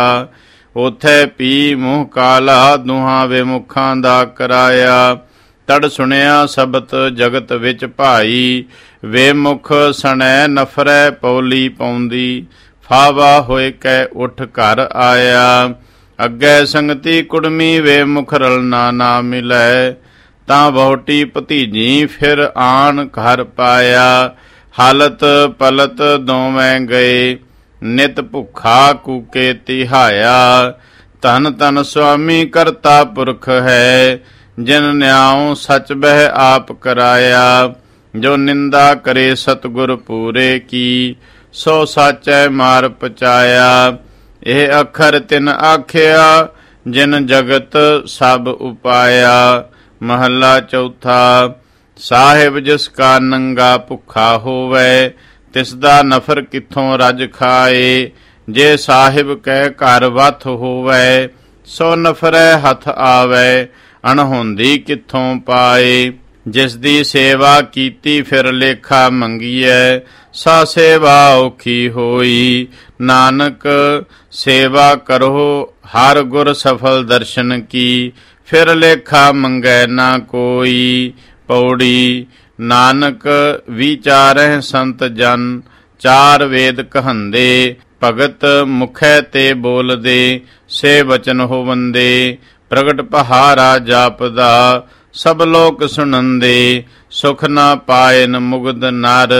ਉਥੇ ਪੀ ਮੂੰਹ ਕਾਲਾ ਦੁਹਾਂ ਵੇਮੁਖਾਂ ਦਾ ਕਰਾਇਆ। ਤੜ ਸੁਣਿਆ ਸਬਤ ਜਗਤ ਵਿੱਚ ਭਾਈ। ਵੇਮੁਖ ਸਣੈ ਨਫਰੈ ਪੌਲੀ ਪਾਉਂਦੀ। ਫਾਵਾ ਹੋਏ ਕੈ ਉਠ ਘਰ ਆਇਆ। ਅੱਗੇ ਸੰਗਤੀ ਕੁੜਮੀ ਵੇਮੁਖ ਰਲਣਾ ਨਾ ਮਿਲੈ। ਤਾਂ ਵਹੁਟੀ ਭਤੀਜੀ ਫਿਰ ਆਣ ਘਰ ਪਾਇਆ। ਹਾਲਤ ਪਲਤ ਦੋਵੇਂ ਗਏ ਨਿਤ ਭੁੱਖਾ ਕੂਕੇ ਤਿਹਾਇਆ। ਧਨ ਧਨ ਸੁਆਮੀ ਕਰਤਾ ਪੁਰਖ ਹੈ ਜਿਨ ਨਿਆਉ ਸਚ ਬਹਿ ਆਪ ਕਰਾਇਆ। ਜੋ ਨਿੰਦਾ ਕਰੇ ਸਤਿਗੁਰ ਪੂਰੇ ਕੀ ਸੋ ਸਾਚੈ ਮਾਰ ਪਚਾਇਆ। ਇਹ ਅੱਖਰ ਤਿਨ ਆਖਿਆ ਜਿਨ ਜਗਤ ਸਭ ਉਪਾਇਆ। ਮਹੱਲਾ ਚੌਥਾ। ਸਾਹਿਬ ਜਿਸ ਕਾ ਨੰਗਾ ਭੁੱਖਾ ਹੋਵੈ ਤਿਸ ਦਾ ਨਫਰ ਕਿੱਥੋਂ ਰਜ ਖਾਏ। ਜੇ ਸਾਹਿਬ ਕੈ ਘਰ ਵਥ ਹੋਵੈ ਸੋ ਨਫਰੈ ਹੱਥ ਆਵੈ। ਅਣਹੋਂਦੀ ਕਿੱਥੋਂ ਪਾਏ। ਜਿਸ ਦੀ ਸੇਵਾ ਕੀਤੀ ਫਿਰ ਲੇਖਾ ਮੰਗੀਐ ਸਾ ਸੇਵਾ ਔਖੀ ਹੋਈ। ਨਾਨਕ ਸੇਵਾ ਕਰੋ ਹਰ ਗੁਰ ਸਫਲ ਦਰਸ਼ਨ ਕੀ। ਫਿਰ ਲੇਖਾ ਮੰਗੈ ਨਾ ਕੋਈ। ਪੌੜੀ ਨਾਨਕ ਵਿਚਾਰਹਿ ਸੰਤ ਜਨ ਚਾਰ ਵੇਦ ਕਹੰਦੇ। ਭਗਤ ਮੁਖੈ ਤੇ ਬੋਲਦੇ, ਸੇ ਬਚਨ ਹੋਵੰਦੇ। ਪ੍ਰਗਟ ਪਹਾਰਾ ਜਾਪਦਾ, ਸਭ ਲੋਕ ਸੁਣੰਦੇ। ਸੁਖ ਨਾ ਪਾਇਨ ਮੁਗਧ ਨਰ,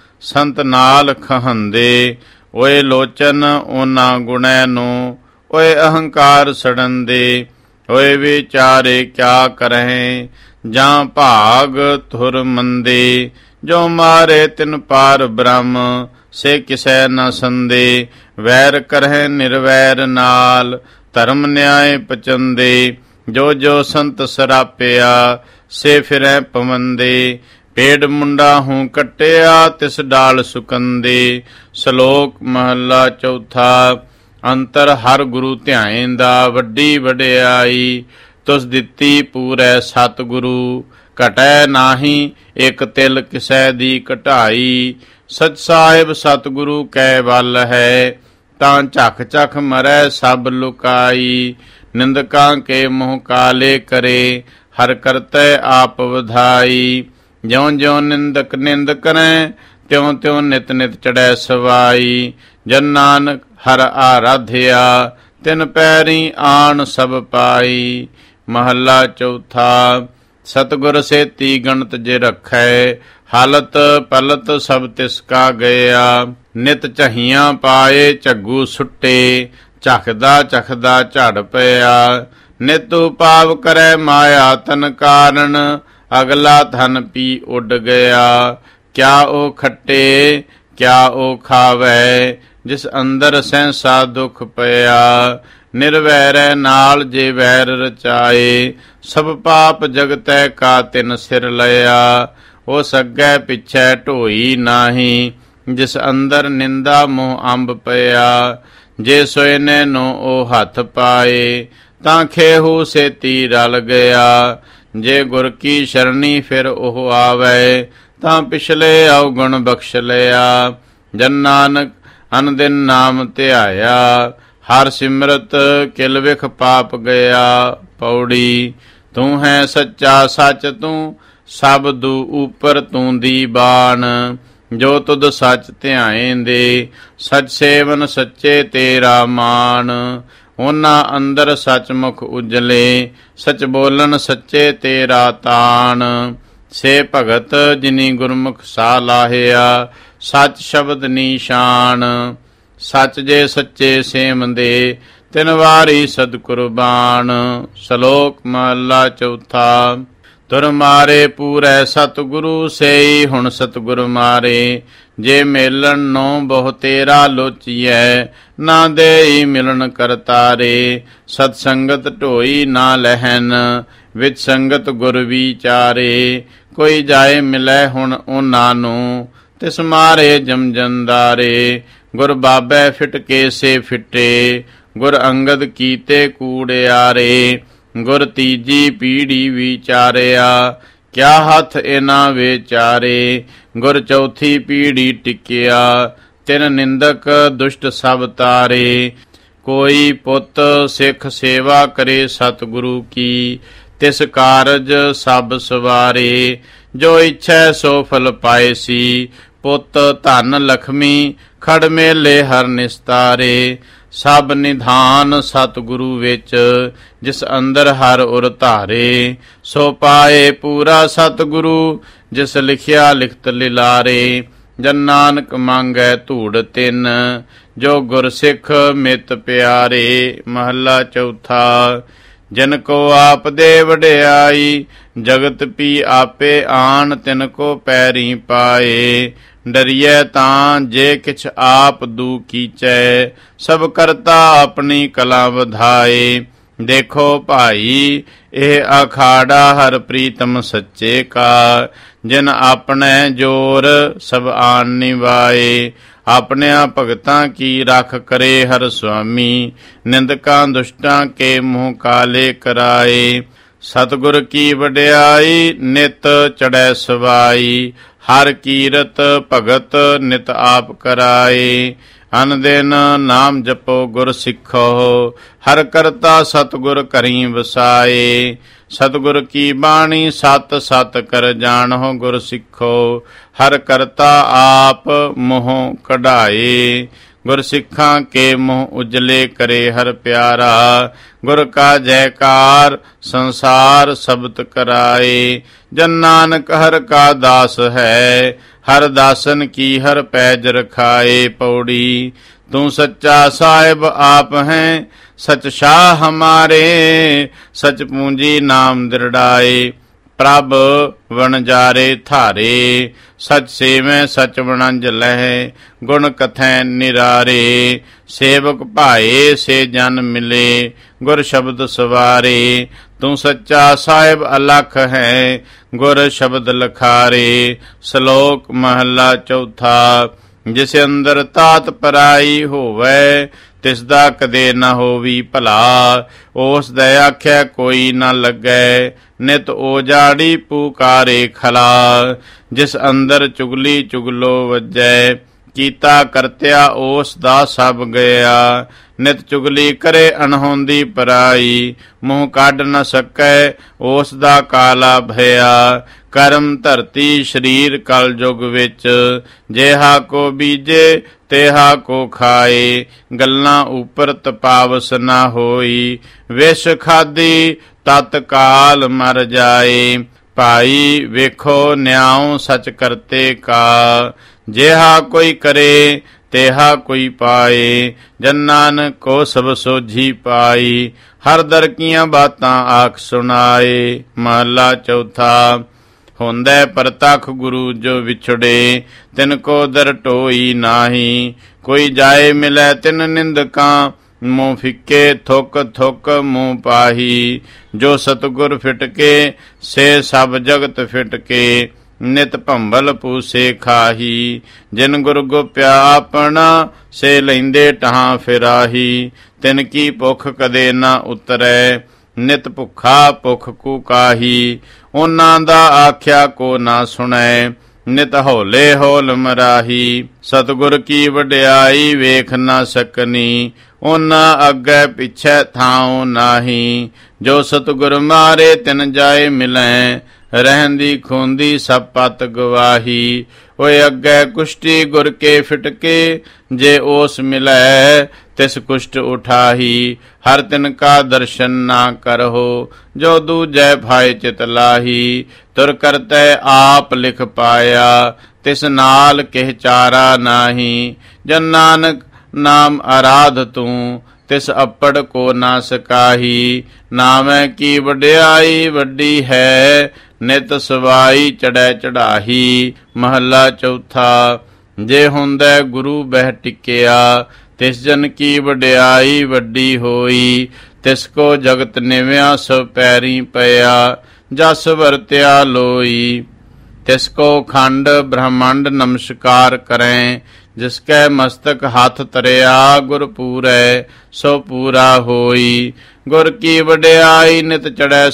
ਸੰਤ ਨਾਲ ਖਹੰਦੇ। ਓਏ ਲੋਚਨ ਉਹਨਾਂ ਗੁਣੈ ਨੂੰ, ਓਏ ਅਹੰਕਾਰ ਸੜੰਦੇ। ਓਏ ਵਿਚਾਰੇ ਕਿਆ ਕਰਹਿ, ਜਾਂ ਭਾਗ ਧੁਰ ਮੰਦੇ। ਜੋ ਮਾਰੇ ਤਿਨ ਪਾਰ ਬ੍ਰਹਮ, ਸੇ ਕਿਸੈ ਨ ਸੰਦੇ। ਵੈਰ ਕਰਹਿ ਨਿਰਵੈਰ ਨਾਲ, ਧਰਮ ਨਿਆਏ ਪਚੰਦੇ। ਜੋ ਜੋ ਸੰਤ ਸਰਾਪਿਆ, ਸੇ ਫਿਰੈ ਪਵੰਦੇ। ਪੇੜ ਮੁੰਡਾ ਹੂੰ ਕੱਟਿਆ, ਤਿਸ ਡਾਲ ਸੁਕੰਦੇ। ਸ਼ਲੋਕ ਮਹੱਲਾ ਚੌਥਾ। ਅੰਤਰ ਹਰ ਗੁਰੂ ਧਿਆਇਂਦਾ, ਵੱਡੀ ਵਡਿਆਈ। ਤੁਸ ਦਿੱਤੀ ਪੂਰੈ ਸਤਿਗੁਰੂ, ਘਟੈ ਨਾਹੀ ਇਕ ਤਿਲ ਕਿਸੈ ਦੀ ਘਟਾਈ। ਸਚ ਸਾਹਿਬ ਸਤਿਗੁਰੂ ਕੈ ਵੱਲ ਹੈ, ਤਾਂ ਝਖ ਝਖ ਮਰੈ ਸਭ ਲੁਕਾਈ। ਨਿੰਦਕਾਂ ਕੇ ਮੂੰਹ ਕਾਲੇ ਕਰੇ, ਹਰ ਕਰਤੈ ਆਪ ਵਧਾਈ। ਜਿਉਂ ਜਿਉਂ ਨਿੰਦਕ ਨਿੰਦ ਕਰੈ, ਤਿਉਂ ਤਿਉਂ ਨਿਤ ਨਿਤ ਚੜੈ ਸਵਾਈ। ਜਨ ਨਾਨਕ ਹਰ ਆਰਾਧਿਆ, ਤਿਨ ਪੈਰੀ ਆਣ ਸਭ ਪਾਈ। ਮਹੱਲਾ ਚੌਥਾ। ਸਤਿਗੁਰ ਸੇਤੀ ਗਣਤ ਜੇ ਰੱਖੈ, ਹਾਲਤ ਪਲਤ ਸਭ ਤਿਸ ਕਾ ਗਿਆ। ਨਿਤ ਝਹੀਆਂ ਪਾਏ ਝੱਗੂ ਸੁੱਟੇ, ਝਖਦਾ ਝਖਦਾ ਝੜ ਪਿਆ। ਨਿਤ ਉਪਾਵ ਕਰੈ ਮਾਇਆ ਤਨ ਕਾਰਨ, ਅਗਲਾ ਧਨ ਪੀ ਉੱਡ ਗਿਆ। ਕਿਆ ਉਹ ਖੱਟੇ ਕਿਆ ਉਹ ਖਾਵੈ, ਜਿਸ ਅੰਦਰ ਸਹਿਸਾ ਦੁਖ ਪਿਆ। ਨਿਰਵੈਰੈ ਨਾਲ ਜੇ ਵੈਰ ਰਚਾਏ, ਸਭ ਪਾਪ ਜਗਤੈ ਕਾ ਤਿਨ ਸਿਰ ਲਿਆ। ਉਹ ਸੱਗੈ ਪਿਛੈ ਢੋਈ ਨਾਹੀ, ਜਿਸ ਅੰਦਰ ਨਿੰਦਾ ਮੋਹ ਅੰਬ ਪਿਆ। ਜੇ ਸੋਇਨੇ ਨੂੰ ਉਹ ਹੱਥ ਪਾਏ, ਤਾਂ ਖੇਹੂ ਸੇਤੀ ਰਲ ਗਿਆ। ਜੇ ਗੁਰ ਕੀ ਸ਼ਰਣੀ ਫਿਰ ਉਹ ਆਵੈ, ਤਾਂ ਪਿਛਲੇ ਔਗੁਣ ਬਖਸ਼ ਲਿਆ। ਜਨ ਨਾਨਕ ਅਨਦਿਨ ਨਾਮ ਧਿਆਇਆ, ਹਰ ਸਿਮਰਤ ਕਿਲ ਵਿਖ ਪਾਪ ਗਿਆ। ਪੌੜੀ। ਤੂੰ ਹੈ ਸੱਚਾ ਸੱਚ ਤੂੰ, ਸਭ ਦੂ ਉਪਰ ਤੂੰ ਦੀ ਬਾਣ। ਜੋ ਤੁਧ ਸੱਚ ਧਿਆਏਂਦੇ, ਸੱਚ ਸੇਵਨ ਸੱਚੇ ਤੇਰਾ ਮਾਣ। ਉਹਨਾਂ ਅੰਦਰ ਸੱਚ ਮੁਖ ਉਜਲੇ, ਸੱਚ ਬੋਲਣ ਸੱਚੇ ਤੇਰਾ ਤਾਣ। ਸੇ ਭਗਤ ਜਿਨੀ ਗੁਰਮੁਖ ਸਾ ਲਾਹਿਆ, ਸੱਚ ਸ਼ਬਦ ਨੀਸ਼ਾਨ। ਸੱਚ ਜੇ ਸੱਚੇ ਸੇਮਦੇ, ਤਿਨ ਵਾਰੀ ਸਦ ਕੁਰਬਾਨ। ਸ਼ਲੋਕ ਮਹੱਲਾ ਚੌਥਾ। ਤੁਰ ਮਾਰੇ ਪੂਰੈ ਸਤਿਗੁਰੂ, ਸੇਈ ਹੁਣ ਸਤਿਗੁਰ ਮਾਰੇ। ਜੇ ਮੇਲਣ ਨੂੰ ਬਹੁ ਤੇਰਾ ਲੋਚੀਐ, ਨਾ ਦੇਈ ਮਿਲਣ ਕਰਤਾਰੇ। ਸਤ ਸੰਗਤ ਢੋਈ ਨਾ ਲਹਿਨ, ਵਿੱਚ ਸੰਗਤ ਗੁਰ ਵਿਚਾਰੇ। ਕੋਈ ਜਾਏ ਮਿਲੈ ਹੁਣ ਉਹਨਾਂ ਨੂੰ, ਤਿਸ ਮਾਰੇ ਜਮ ਜੰਦਾਰੇ। ਗੁਰ ਬਾਬੈ ਫਿਟ ਕੇ ਸੇ ਫਿੱਟੇ, ਗੁਰ ਅੰਗਦ ਕੀਤੇ ਕੂੜਿਆਰੇ। ਗੁਰ ਤੀਜੀ ਪੀੜੀ ਵਿਚਾਰਿਆ, ਕਿਆ ਹੱਥ ਇਹਨਾਂ ਵਿਚਾਰੇ। ਗੁਰ ਚੌਥੀ ਪੀੜੀ ਟਿਕਿਆ, ਤਿਨ ਨਿੰਦਕ ਦੁਸ਼ਟ ਸਭ ਤਾਰੇ। ਕੋਈ ਪੁੱਤ ਸਿੱਖ ਸੇਵਾ ਕਰੇ ਸਤਿਗੁਰੂ ਕੀ, ਤਿਸ ਕਾਰਜ ਸਭ ਸਵਾਰੇ। ਜੋ ਇੱਛੈ ਸੋ ਫਲ ਪਾਇਸੀ, ਪੁੱਤ ਧਨ ਲਖਮੀ ਖੜ ਮੇਲੇ ਹਰ ਨਿਸਤਾਰੇ। ਸਭ ਨਿਧਾਨ ਸਤਿਗੁਰੂ ਵਿੱਚ, ਜਿਸ ਅੰਦਰ ਹਰ ਉਰ ਧਾਰੇ। ਸੋ ਪਾਏ ਪੂਰਾ ਸਤਿਗੁਰੂ, ਜਿਸ ਲਿਖਿਆ ਲਿਖਤ ਲਿਲਾਰੇ। ਜਨ ਨਾਨਕ ਮੰਗੈ ਧੂੜ ਤਿੰਨ, ਜੋ ਗੁਰ ਸਿੱਖ ਮਿਤ ਪਿਆਰੇ। ਮਹੱਲਾ ਚੌਥਾ। ਜਿਨ ਕੋ ਆਪ ਦੇ ਵਡਿਆਈ, ਜਗਤ ਪੀ ਆਪੇ ਆਣ। ਤਿਨ ਕੋ ਪੈਰੀ ਪਾਏ, ਡਰੀਐ ਤਾਂ ਜੇ ਕਿਛ ਆਪ ਦੂ ਕੀਚੈ। ਸਭ ਕਰਤਾ ਆਪਣੀ ਕਲਾ ਵਧਾਏ। ਦੇਖੋ ਭਾਈ ਇਹ ਅਖਾੜਾ, ਹਰ ਪ੍ਰੀਤਮ ਸੱਚੇ ਕਾ। ਜਿਨ ਆਪਣੇ ਜੋਰ ਸਭ ਆਣ ਨਿਵਾਏ। ਆਪਣਿਆਂ ਭਗਤਾਂ ਕੀ ਰੱਖ ਕਰੇ ਹਰ ਸੁਆਮੀ। ਨਿੰਦਕਾਂ ਦੁਸ਼ਟਾਂ ਕੇ ਮੂੰਹ ਕਾਲੇ ਕਰਾਏ। ਸਤਿਗੁਰ ਕੀ ਵਡਿਆਈ, ਨਿਤ ਚੜੈ ਸਵਾਈ। ਹਰ ਕੀਰਤ ਭਗਤ ਨਿਤ ਆਪ ਕਰਾਏ। ਅਨ ਦਿਨ ਨਾਮ ਜਪੋ ਗੁਰ ਸਿੱਖੋ, ਹਰ ਕਰਤਾ ਸਤਿਗੁਰ ਘਰੀ ਵਸਾਏ। ਸਤਿਗੁਰ ਕੀ ਬਾਣੀ ਸਤ ਸਤ ਕਰ ਜਾਣੋ, ਗੁਰ ਸਿੱਖੋ ਹਰ ਕਰਤਾ ਆਪ ਮੋਹ ਕਢਾਏ। ਗੁਰ ਸਿੱਖਾਂ ਕੇ ਮੂੰਹ ਉਜਲੇ ਕਰੇ ਹਰ ਪਿਆਰਾ। ਗੁਰ ਕਾ ਜੈਕਾਰ ਸੰਸਾਰ ਸਬਦ ਕਰਾਏ। ਜਨ ਨਾਨਕ ਹਰ ਕਾ ਦਾਸ ਹੈ, ਹਰ ਦਾਸਨ ਕੀ ਹਰ ਪੈਜ ਰਖਾਏ। ਪੌੜੀ ਤੂੰ ਸੱਚਾ ਸਾਹਿਬ ਆਪ ਹੈ, ਸਚ ਸ਼ਾਹ ਹਮਾਰੇ। ਸਚ ਪੂੰਜੀ ਨਾਮ ਦਿਰੜਾਏ, ਪ੍ਰਭ ਵਣਜਾਰੇ ਥਾਰੇ। ਸਚ ਸੇਵੈ ਸਚ ਵਣੰਜ ਲਹਿ, ਗੁਣ ਕਥੈ ਨਿਰਾਰੇ। ਸੇਵਕ ਭਾਏ ਸੇ ਜਨ ਮਿਲੇ, ਗੁਰ ਸ਼ਬਦ ਸਵਾਰੇ। ਤੂੰ ਸੱਚਾ ਸਾਹਿਬ ਅਲਖ ਹੈ, ਗੁਰ ਸ਼ਬਦ ਲਖਾਰੇ। ਸ਼ਲੋਕ ਮਹੱਲਾ ਚੌਥਾ। ਜਿਸ ਅੰਦਰ ਤਾਤ ਪਰਾਈ ਹੋਵੈ, ਤਿਸ ਦਾ ਕਦੇ ਨਾ ਹੋਵੀ ਭਲਾ। ਉਸ ਦਾ ਆਖਿਆ ਕੋਈ ਨਾ ਲੱਗੈ, ਨਿਤ ਉਜਾੜੀ ਪੁਕਾਰੇ ਖਲਾ। ਜਿਸ ਅੰਦਰ ਚੁਗਲੀ ਚੁਗਲੋ ਵੱਜੈ, ਕੀਤਾ ਕਰਤਿਆ ਉਸ ਦਾ ਸਭ ਗਿਆ। ਨਿਤ ਚੁਗਲੀ ਕਰੇ ਅਣਹੋਂਦੀ ਪਰਾਈ, ਮੂੰਹ ਕੱਢ ਨ ਸਕੈ ਉਸ ਦਾ ਕਾਲਾ ਭਇਆ। ਕਰਮ ਧਰਤੀ ਸਰੀਰ ਕਲ ਯੁਗ ਵਿੱਚ, ਜਿਹਾ ਕੋ ਬੀਜੇ ਤੇਹਾ ਕੋ ਖਾਏ। ਗੱਲਾਂ ਉਪਰ ਤਪਾਵਸ ਨਾ ਹੋਈ, ਵਿਸ਼ ਖਾਦੀ ਤਤ ਕਾਲ ਮਰ ਜਾਏ। ਭਾਈ ਵੇਖੋ ਨਿਆਉ ਸਚ ਕਰਤੇ ਕਾ, ਜਿਹਾ ਕੋਈ ਕਰੇ ਤੇਹਾ ਕੋਈ ਪਾਏ। ਜਨ ਨਾਨਕ ਕੋ ਸਭ ਸੋਝੀ ਪਾਈ, ਹਰ ਦਰ ਕੀਆਂ ਬਾਤਾਂ ਆਖ ਸੁਣਾਏ। ਮਹਲਾ ਚੌਥਾ। ਹੁੰਦੈ ਪ੍ਰਤਖ ਗੁਰੂ ਜੋ ਵਿਛੜੇ, ਤਿਨ ਕੋ ਦਰ ਢੋਈ ਨਾਹੀ। ਕੋਈ ਜਾਏ ਮਿਲੈ ਤਿਨ ਨਿੰਦਕਾਂ, ਮੂੰਹ ਫਿੱਕੇ ਥੁੱਕ ਥੁੱਕ ਮੂੰਹ ਪਾਹੀ। ਜੋ ਸਤਿਗੁਰ ਫਿਟ ਕੇ ਸੇ ਸਭ ਜਗਤ ਫਿਟ ਕੇ, ਨਿਤ ਭੰਬਲ ਪੂਸੇ ਖਾਹੀ। ਜਿਨ ਗੁਰ ਗੋਪਿਆ ਆਪਣਾ, ਸੇ ਲੈਂਦੇ ਟਹਾਂ ਫਿਰਾਹੀ। ਤਿਨ ਕੀ ਭੁੱਖ ਕਦੇ ਨਾ ਉਤਰੈ, ਨਿਤ ਭੁੱਖਾ ਭੁੱਖ ਕੂ ਕਾਹੀ। ਉਹਨਾਂ ਦਾ ਆਖਿਆ ਕੋ ਨਾ ਸੁਣੈ, ਨਿਤ ਹੌਲੇ ਹੌਲ ਮਰਾਹੀ। ਸਤਿਗੁਰ ਕੀ ਵਡਿਆਈ ਵੇਖ ਨਾ ਸਕਨੀ, ਉਹਨਾਂ ਅੱਗੇ ਪਿੱਛੇ ਥਾਉ ਨਾਹੀ। ਜੋ ਸਤਿਗੁਰ ਮਾਰੇ ਤਿਨ ਜਾਏ ਮਿਲੈ, ਰਹਿੰਦੀ ਖੂੰਦੀ ਸਭ ਪਤ ਗਵਾਹੀ। ਓਏ ਅੱਗੇ ਕੁਸ਼ਟੀ ਗੁਰ ਕੇ ਫਿਟਕੇ, ਜੇ ਉਸ ਮਿਲੈ ਤਿਸ ਕੁਸ਼ਟ ਉਠਾਹੀ। ਹਰ ਤਿਨ ਕਾ ਦਰਸ਼ਨ ਨਾ ਕਰਹੁ, ਜੋ ਦੂਜੈ ਭਾਏ ਚਿਤ ਲਾਹੀ। ਤੁਰ ਕਰਤੈ ਆਪ ਲਿਖ ਪਾਇਆ, ਤਿਸ ਨਾਲ ਕਿਹ ਚਾਰਾ ਨਾਹੀ। ਜਨ ਨਾਨਕ ਨਾਮ ਆਰਾਧ ਤੂੰ, ਤਿਸ ਅੱਪੜ ਕੋ ਨਾ ਸਕਾਹੀ। ਨਾਮੈ ਕੀ ਵਡਿਆਈ ਵੱਡੀ ਹੈ, ਨਿਤ ਸਵਾਈ ਚੜੈ ਚੜਾਹੀ। ਮਹੱਲਾ ਚੌਥਾ। ਜੇ ਹੁੰਦੈ ਗੁਰੂ ਬਹਿ ਟਿਕਿਆ, ਤਿਸ ਜਨ ਕੀ ਵਡਿਆਈ ਵੱਡੀ ਹੋਈ। ਤਿਸ ਕੋ ਜਗਤ ਨਿਵਿਆ ਸਭ ਪੈਰੀ ਪਿਆ, ਜਸ ਵਰਤਿਆ ਲੋਈ। ਤਿਸ ਕੋ ਖੰਡ ਬ੍ਰਹਮੰਡ ਨਮਸਕਾਰ ਕਰੈ, ਜਿਸ ਕੈ ਮਸਤਕ ਹੱਥ ਤਰਿਆ। ਗੁਰ ਪੂਰੈ ਸੋ ਪੂਰਾ ਹੋਈ। ਗੁਰ ਕੀ ਵਡਿਆਈ ਨਿਤ ਚੜੈ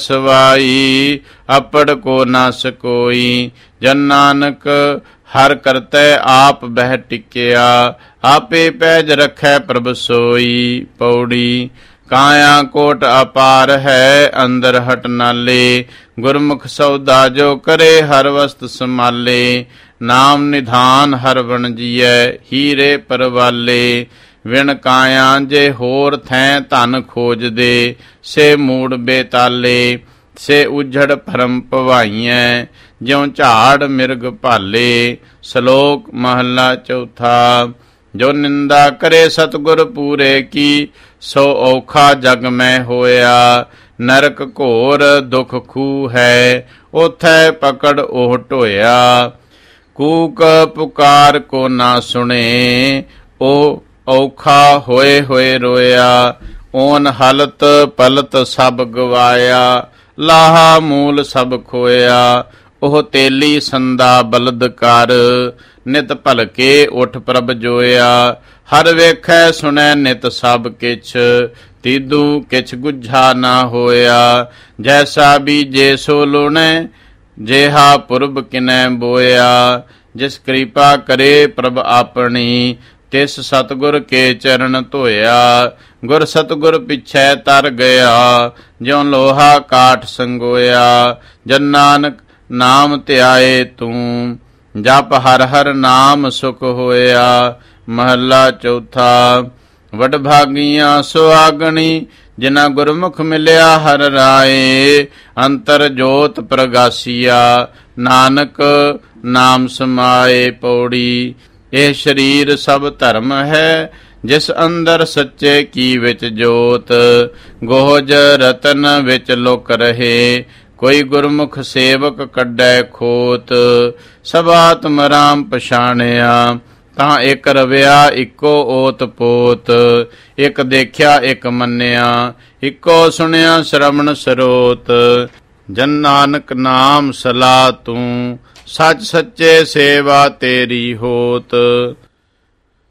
ਸਵਾਈ, ਅੱਪੜ ਕੋ ਨਾ ਸਕੋਈ। ਜਨ ਨਾਨਕ ਹਰ ਕਰਤੈ ਆਪ ਬਹਿ ਟਿਕਿਆ, ਆਪੇ ਪੈਜ ਰਖੈ ਪ੍ਰਭ ਸੋਈ। ਪੌੜੀ ਕਾਇਆ ਕੋਟ ਅਪਾਰ ਹੈ, ਅੰਦਰ ਹਟ ਨਾਲੇ। ਗੁਰਮੁਖ ਸੌਦਾ ਜੋ ਕਰੇ, ਹਰ ਵਸਤ ਸੰਭਾਲੇ। ਨਾਮ ਨਿਧਾਨ ਹਰ ਵਣ ਜੀਐ, ਹੀਰੇ ਪਰਵਾਲੇ। ਵਿਣ ਕਾਇਆ ਜੇ ਹੋਰ ਥੈਂ ਧਨ ਖੋਜਦੇ, ਸੇ ਮੂੜ ਬੇਤਾਲੇ। ਸੇ ਉਜੜ ਭਰਮ ਭਵਾਈਐ, ਜਿਉ ਝਾੜ ਮਿਰਗ ਭਾਲੇ। ਸ਼ਲੋਕ ਮਹੱਲਾ ਚੌਥਾ। ਜੋ ਨਿੰਦਾ ਕਰੇ ਸਤਿਗੁਰ ਪੂਰੇ ਕੀ, ਸੋ ਔਖਾ ਜਗ ਮੈਂ ਹੋਇਆ। ਨਰਕ ਘੋਰ ਦੁਖ ਖੂ ਹੈ, ਉਥੈ ਪਕੜ ਉਹ ਢੋਇਆ। ਕੂਕ ਪੁਕਾਰ ਕੋ ਨਾ ਸੁਣੇ, ਉਹ ਔਖਾ ਹੋਏ ਹੋਏ ਰੋਇਆ। ਓਨ ਹਲਤ ਪਲਤ ਸਭ ਗਵਾਇਆ, ਲਾਹਾ ਮੂਲ ਸਭ ਖੋਇਆ। ਉਹ ਤੇਲੀ ਸੰਦਾ ਬਲਦ ਕਰ, ਨਿਤ ਭਲਕੇ ਉਠ ਪ੍ਰਭ ਜੋਇਆ। ਹਰ ਵੇਖੈ ਸੁਣੈ ਨਿਤ ਸਭ ਕਿਛ, ਤੀਦੂ ਕਿਛ ਗੁੱਝਾ ਨਾ ਹੋਇਆ। ਜੈਸਾ ਬੀਜੇ ਸੋ ਲੁਣੈ, ਜਿਹਾ ਪੁਰਬ ਕਿਨੈ ਬੋਇਆ। ਜਿਸ ਕਿਰਪਾ ਕਰੇ ਪ੍ਰਭ ਆਪਣੀ, ਤਿਸ ਸਤਿਗੁਰ ਕੇ ਚਰਨ ਧੋਇਆ। ਗੁਰ ਸਤਿਗੁਰ ਪਿਛੈ ਤਰ ਗਿਆ, ਜਿਉ ਲੋਹਾ ਕਾਠ ਸੰਗੋਇਆ। ਜਨ ਨਾਨਕ ਨਾਮ ਧਿਆਏ ਤੂੰ, ਜਪ ਹਰ ਹਰ ਨਾਮ ਸੁਖ ਹੋਇਆ। ਮਹੱਲਾ ਚੌਥਾ। ਵਡਭਾਗੀਆਂ ਸੁਆਗਣੀ ਜਿਨਾ ਗੁਰਮੁਖ ਮਿਲਿਆ ਹਰ ਰਾਏ। ਅੰਤਰ ਜੋਤ ਪ੍ਰਗਾਸੀਆ ਨਾਨਕ ਨਾਮ ਸਮਾਏ। ਪੌੜੀ। ਇਹ ਸਰੀਰ ਸਭ ਧਰਮ ਹੈ ਜਿਸ ਅੰਦਰ ਸੱਚੇ ਕੀ ਵਿੱਚ ਜੋਤ। ਗੋਹਜ ਰਤਨ ਵਿੱਚ ਲੁਕ ਰਹੇ ਕੋਈ ਗੁਰਮੁਖ ਸੇਵਕ ਕੱਢੈ ਖੋਤ। ਸਭ ਆਤਮ ਰਾਮ ਪਛਾਣਿਆ ਤਾਂ ਇੱਕ ਰਵਿਆ ਇੱਕੋ ਓਤ ਪੋਤ। ਇੱਕ ਦੇਖਿਆ ਇੱਕ ਮੰਨਿਆ ਇੱਕੋ ਸੁਣਿਆ ਸ਼ਰਵਣ ਸਰੋਤ। ਜਨ ਨਾਨਕ ਨਾਮ ਸਲਾਹ ਤੂੰ ਸੱਚ ਸੱਚੇ ਸੇਵਾ ਤੇਰੀ ਹੋਤ।